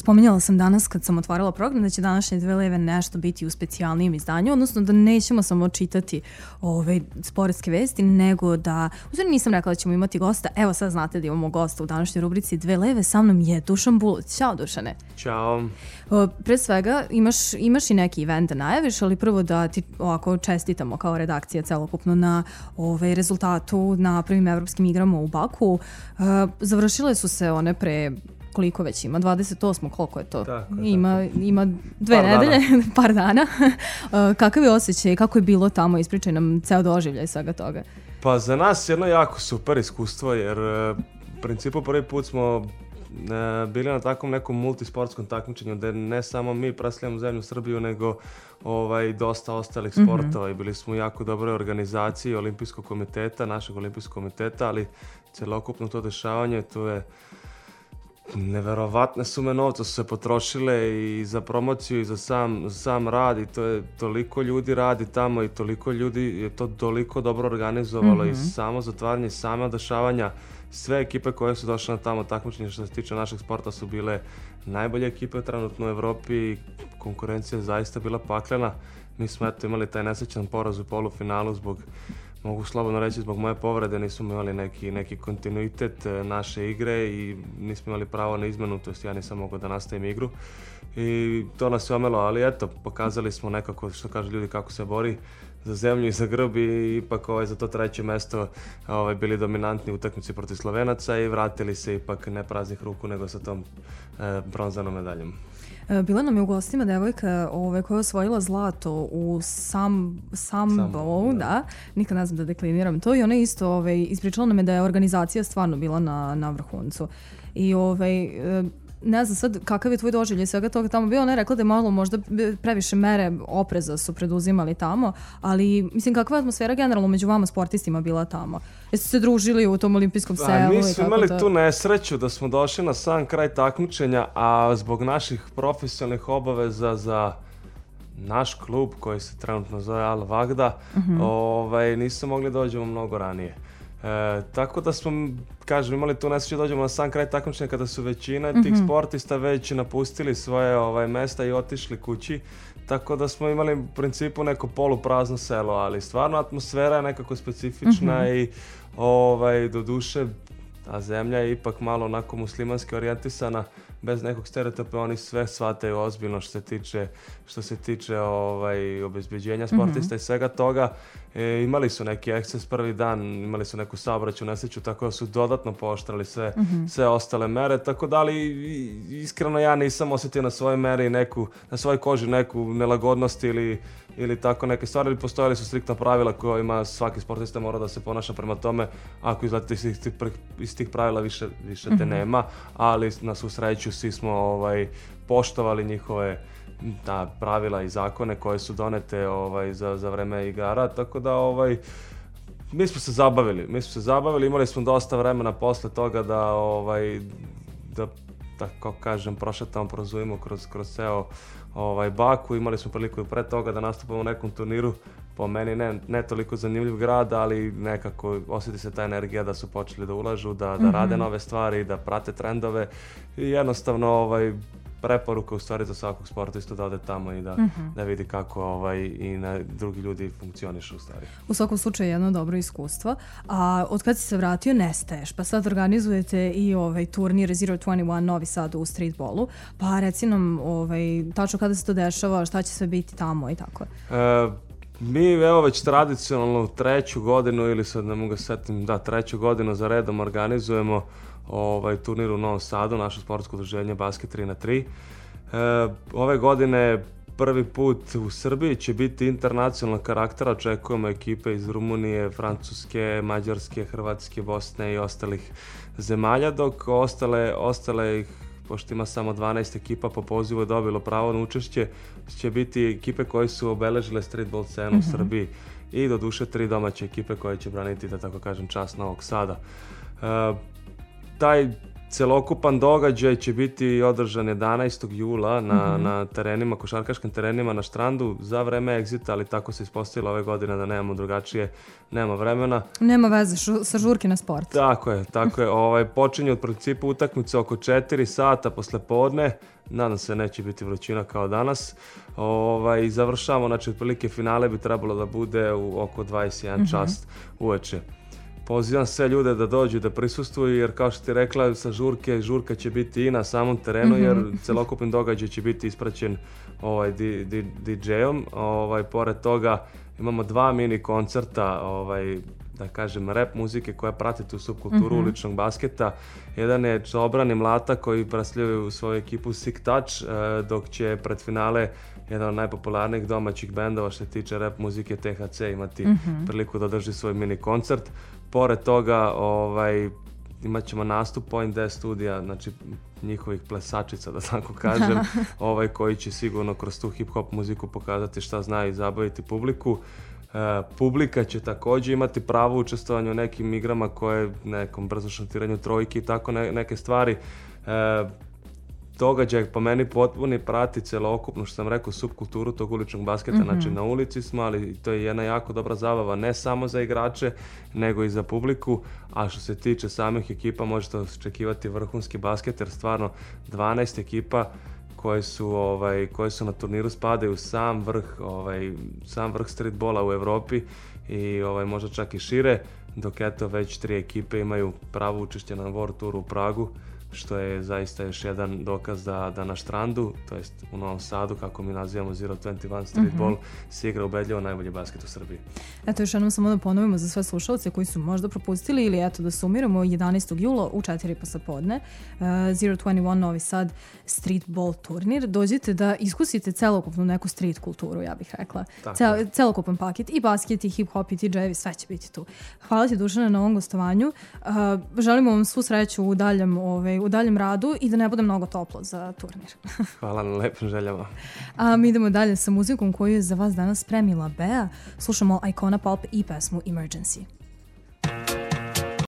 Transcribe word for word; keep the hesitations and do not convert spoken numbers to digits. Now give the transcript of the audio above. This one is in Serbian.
spominjala sam danas kad sam otvarala program da će današnje Dve leve nešto biti u specijalnijem izdanju, odnosno da nećemo samo čitati ove sportske vesti, nego da, u stvari nisam rekla da ćemo imati gosta, evo sad znate da imamo gosta u današnjoj rubrici Dve leve, sa mnom je Dušan Bulić. Ćao Dušane. Ćao. O, pre svega imaš, imaš i neki event da najaviš, ali prvo da ti ovako čestitamo kao redakcija celokupno na ovaj rezultatu na prvim evropskim igrama u Baku. Uh, završile su se one pre koliko već ima, dvadeset osam koliko je to? Tako, ima, tako. ima dve par nedelje, dana. par dana. Uh, kakav je osjećaj, kako je bilo tamo, ispričaj nam ceo doživljaj svega toga. Pa za nas jedno jako super iskustvo, jer u principu prvi put smo e, bili na takvom nekom multisportskom takmičenju gde ne samo mi predstavljamo zemlju Srbiju, nego ovaj, dosta ostalih sportova. Mm-hmm. I bili smo u jako dobroj organizaciji Olimpijskog komiteta, našeg Olimpijskog komiteta, ali celokupno to dešavanje, to je neverovatne sume novca su se potrošile i za promociju i za sam, sam rad, i to je toliko ljudi radi tamo i toliko ljudi je to toliko dobro organizovalo. Mm-hmm. I samo zatvaranje, sama dešavanja, sve ekipe koje su došle na tamo takmičenje što se tiče našeg sporta su bile najbolje ekipe trenutno u Evropi i konkurencija je zaista bila paklena. Mi smo eto imali taj nesrećan poraz u polufinalu zbog, mogu slobodno reći, zbog moje povrede, nismo imali neki, neki kontinuitet naše igre i nismo imali pravo na izmenu, to jest ja nisam mogao da nastavim igru i to nas je omelo, ali eto, pokazali smo nekako, što kažu ljudi, kako se bori za zemlju i za grb i ipak ovaj, za to treće mesto ovaj, bili dominantni u utakmici protiv Slovenaca i vratili se ipak ne praznih ruku nego sa tom e, bronzanom medaljom. Bila nam je u gostima devojka ove, koja je osvojila zlato u sam, sambo, da. da. Nikad ne znam da dekliniram to i ona isto ove, ispričala nam je da je organizacija stvarno bila na, na vrhuncu. I ove, ne znam sad kakav je tvoj doživljaj svega toga tamo bio, ona je rekla da je malo možda previše mere opreza su preduzimali tamo, ali mislim kakva je atmosfera generalno među vama sportistima bila tamo? Jeste se družili u tom olimpijskom selu? Mi smo imali to... tu nesreću da smo došli na sam kraj takmičenja, a zbog naših profesionalnih obaveza za naš klub koji se trenutno zove Al Vagda, mm-hmm. ovaj, nismo mogli dođemo mnogo ranije. E, tako da smo, kažem, imali tu nesreću da dođemo na sam kraj takmičenja kada su većina mm-hmm. tih sportista već napustili svoje ovaj, mesta i otišli kući. Tako da smo imali u principu neko poluprazno selo, ali stvarno atmosfera je nekako specifična mm-hmm. i ovaj, do duše ta zemlja je ipak malo onako muslimanski orijentisana, bez nekog stereotipa, oni sve shvataju ozbiljno što se tiče, što se tiče ovaj, obezbeđenja sportista mm-hmm. i svega toga. E, imali su neki eksces prvi dan, imali su neku saobraćajnu nesreću, tako da su dodatno pooštrali sve, mm-hmm. sve ostale mere, tako da ali iskreno ja nisam osjetio na svojoj meri neku, na svojoj koži neku nelagodnost ili ili tako neke stvari, ili postojali su striktna pravila kojima svaki sportista mora da se ponaša prema tome, ako izletite iz tih, iz tih pravila više, više te mm-hmm. nema, ali na svu sreću svi smo ovaj, poštovali njihove da, pravila i zakone koje su donete ovaj, za, za vreme igara, tako da ovaj, mi smo se zabavili, mi smo se zabavili, imali smo dosta vremena posle toga da, ovaj, da tako kažem, prošetamo, prozujemo kroz, kroz ceo ovaj, Baku, imali smo priliku i pre toga da nastupamo u nekom turniru, po meni ne, ne toliko zanimljiv grad, ali nekako osjeti se ta energija da su počeli da ulažu, da, da mm-hmm. rade nove stvari, da prate trendove i jednostavno ovaj, preporuka u stvari za svakog sportistu da ode tamo i da, mm-hmm. da vidi kako ovaj, i na drugi ljudi funkcionišu u stvari. U svakom slučaju jedno dobro iskustvo. A od kad si se vratio nestaješ, pa sad organizujete i ovaj turnir Zero dvadeset jedan Novi Sad u streetballu, pa reci nam ovaj, tačno kada se to dešava, šta će sve biti tamo i tako. E, mi evo već tradicionalno treću godinu ili sad ne mogu setim, da treću godinu za redom organizujemo ovaj turnir u Novom Sadu, naše sportsko udruženje Basket tri na tri. E, ove godine prvi put u Srbiji će biti internacionalnog karaktera, očekujemo ekipe iz Rumunije, Francuske, Mađarske, Hrvatske, Bosne i ostalih zemalja, dok ostale, ostale ih, pošto ima samo dvanaest ekipa po pozivu je dobilo pravo na učešće, će biti ekipe koje su obeležile streetball scenu mm-hmm. u Srbiji i do duše tri domaće ekipe koje će braniti, da tako kažem, čast Novog Sada. E, taj celokupan događaj će biti održan jedanaestog jula na, mm-hmm. na terenima, košarkaškim terenima na Štrandu za vreme Exita, ali tako se ispostavilo ove godine da nemamo drugačije, nema vremena. Nema veze šu, sa žurke na sport. Tako je, tako je. Ovaj, počinje od principu utakmice oko četiri sata posle podne, nadam se neće biti vrućina kao danas. Ovaj, završavamo, znači otprilike finale bi trebalo da bude u oko dvadeset jedan mm-hmm. čas uveče. Pozivam sve ljude da dođu da prisustvuju, jer kao što ti rekla, sa žurke, žurka će biti i na samom terenu, mm-hmm. jer celokupni događaj će biti ispraćen ovaj, di džejom. Ovaj, pored toga imamo dva mini koncerta, ovaj, da kažem, rap muzike koja prati tu subkulturu mm-hmm. uličnog basketa. Jedan je Čobran i Mlata koji predstavljaju svoju ekipu Sick Touch, dok će pred finale jedan od najpopularnijih domaćih bendova što se tiče rap muzike T H C imati mm-hmm. priliku da drži svoj mini koncert. Pored toga ovaj, imat ćemo nastup Point D studija, znači njihovih plesačica, da tako kažem, ovaj, koji će sigurno kroz tu hip-hop muziku pokazati šta znaju i zabaviti publiku. E, publika će također imati pravo učestvovanje u nekim igrama koje, nekom brzo šantiranju trojki i tako ne, neke stvari. E, događaj po meni potpuni prati celokupno, što sam rekao, subkulturu tog uličnog basketa, mm-hmm. znači na ulici smo, ali to je jedna jako dobra zabava, ne samo za igrače, nego i za publiku, a što se tiče samih ekipa možete očekivati vrhunski basket, jer stvarno dvanaest ekipa koje su, ovaj, koje su na turniru spadaju sam vrh, ovaj, sam vrh streetbola u Europi i ovaj, možda čak i šire, dok eto već tri ekipe imaju pravo učešće na World Touru u Pragu, što je zaista još jedan dokaz da, da na Štrandu, to jest u Novom Sadu, kako mi nazivamo Zero dvadeset jedan Streetball, mm-hmm. se igra ubedljivo najbolji basket u Srbiji. Eto, još jednom samo da ponovimo za sve slušalce koji su možda propustili ili eto da sumiramo, jedanaestog jula u četiri poslepodne, uh, Zero dvadeset jedan Novi Sad Streetball turnir. Dođite da iskusite celokupnu neku street kulturu, ja bih rekla. Cel, celokupan paket, i basket, i hip-hop, i ti džejevi, sve će biti tu. Hvala ti, Dušane, na ovom gostovanju. Uh, želimo vam svu sreću u daljem, ovaj, u daljem radu i da ne bude mnogo toplo za turnir. Hvala na lepim željama. A mi idemo dalje sa muzikom koju je za vas danas spremila Bea. Slušamo Icona Pop i pesmu Emergency.